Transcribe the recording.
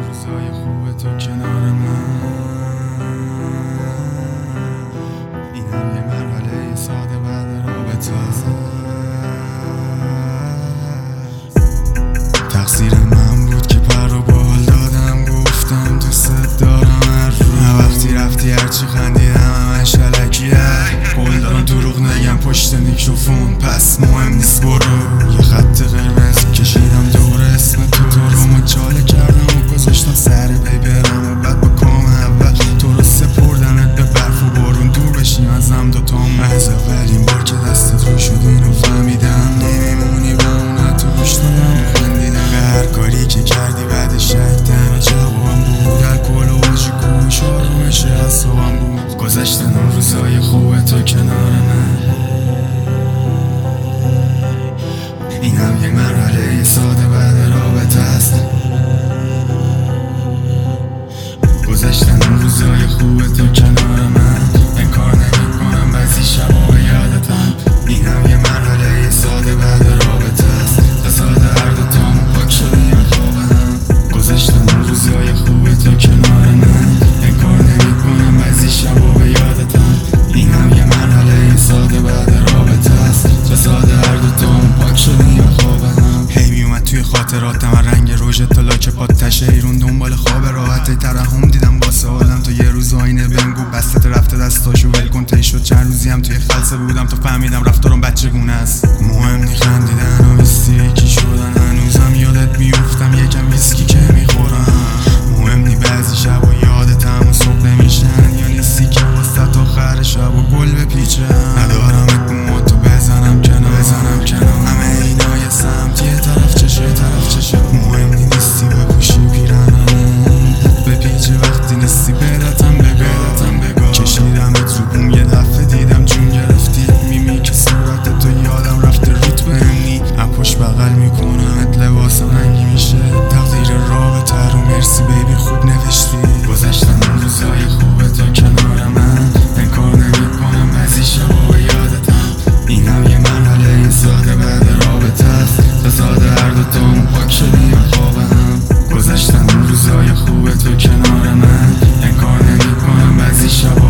روزای خوب تو کنار من. اینم یه مرحله ساده بعد رابطه است. تقصیر من بود که پر و بال دادم، گفتم دوست دارم هر روز. وقتی رفتی هرچی خندیدم همش علکیه. قول دارم دروغ نگم پشت میکروفون، پس مهم نیست برو. یه خط قرمز کشیدم دور اسم تو رو مچاله کردم و گذاشتم سر پی برم و بعد با کام اول تو رو سپردنت به برف و بارون. دور بشیم ازم دوتام. از اولین بار که دستت رو شد اینو فهمیدم نمیمونی با اون تو گوش دادم و خندیدم. هر کاری که کردی بعد شکتن و جوابم بود. الکل و آجی گوش آرومش اعصابم بود. گذشتن اون روزای خوب تو کنار من. اینم یه مرحله ساده بعد رابطه است. گذشتن اون روزای خوب تو کنار من. انکار نمی کنم بعضی شبا به یادتم. اینم یه مرحله ساده بعد رابطه است. تصاد هر دوتامو پاک شدیم خوابم. گذشتن اون روزای خوب تو کنار من. انکار نمی کنم بعضی شبا به یادتم. اینم یه مرحله ساده بعد رابطه است. تصاد هر دوتامو پاک شدیم خوابم. هی میومد توی خاطراتم و رنگ روژ تا لاک پات تشه ایرون دنبال خواب راحت ترحم دیدم واسه حالم. تو یه روز آینه بهم گفت بستت رفته دستاشو ول کن. طی شد چند روزی هم توی خلسه بودم تا فهمیدم رفتارم بچگونه است. مهم نی خندیدن و میستیکی شدن، هنوزم یادت میافتم یکم ویسکی که میخورم. مهم نی بعضی شبا یادتم و صبح نمیشن، یا نیستی که واسط آخر شب و گل بپیچم. ندارمت موتو بزنم کنار همه اینا یه سمت یه طرف چشه. مهم نی نیستی بپوشی پیرنم بپیچه وقتی نیستی بدتم بگاه. کشیدمت رو بوم یه دفعه دیدم جون گرفتی. میمی که صورت تو یادم رفته روت بهمنی. اپوش بغل میکنمت لباسم رنگی میشه. تقدیر رابطه رو مرسی بیبی خوب نوشتی. گذشتن اون روزای خوب تو کنار من. انکار نمی کنم بعضی شبا به یادتم. اینم یه مرحله ساده بعد رابطه است. تصاد هر دوتامو پاک شدیم خوابم. گذشتن اون روزای خوب تو کنار من. انکار نمی کنم بعضی شبا